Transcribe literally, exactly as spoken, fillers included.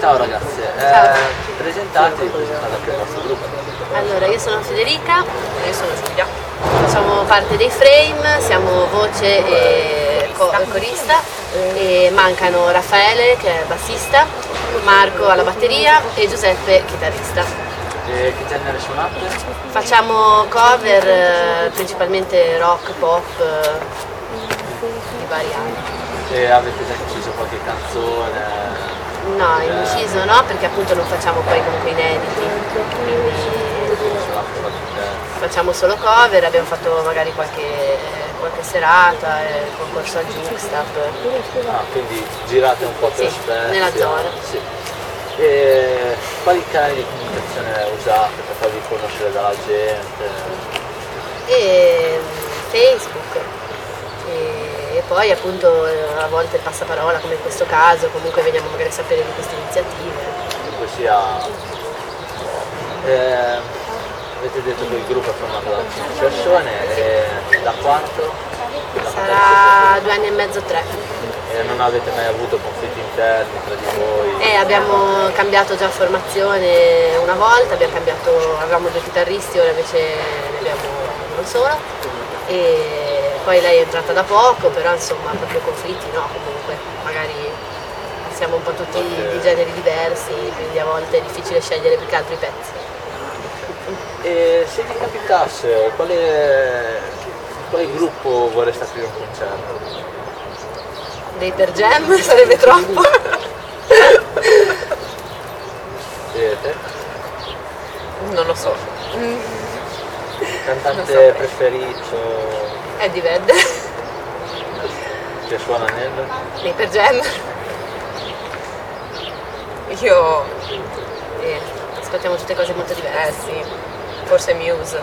Ciao ragazze, Ciao. eh, presentatevi, presentate anche il vostro gruppo. Allora, io sono Federica, Io sono Giulia. facciamo parte dei Frame, siamo voce e co- corista e mancano Raffaele che è bassista, Marco alla batteria e Giuseppe chitarrista. E che genere suonate? Facciamo cover eh, principalmente rock, pop, eh, di vari anni. E avete già inciso qualche canzone? No, inciso no, perché appunto non facciamo poi comunque inediti, quindi Suonate qualche... facciamo solo cover, abbiamo fatto magari qualche, qualche serata, eh, concorso al Jukestap. Ah, quindi girate un po' per Sì, Spezia. nella zona. Sì. E quali canali di comunicazione usate per farvi conoscere dalla gente? E Facebook e, e poi appunto eh, a volte il passaparola come in questo caso, comunque veniamo magari a sapere di queste iniziative. Comunque sia... Eh, avete detto che il gruppo è formato da cinque persone, e da quanto? Da Sarà due anni e mezzo, tre. E non avete mai avuto conflitti interni tra di voi? E abbiamo cambiato già formazione una volta, abbiamo cambiato, avevamo due chitarristi, ora invece ne abbiamo uno solo. E poi lei è entrata da poco, però insomma proprio conflitti no, comunque magari siamo un po' tutti di generi diversi, quindi a volte è difficile scegliere più che altro i pezzi. E se vi capitasse, quale, quale gruppo vorreste aprire un concerto? Dei per jam sarebbe troppo. Siete? Non lo so. Cantante Non saprei. preferito Eddie Vedder, che suona nel? dei per jam. Io. E ascoltiamo tutte cose molto diverse. Eh sì. Forse Muse.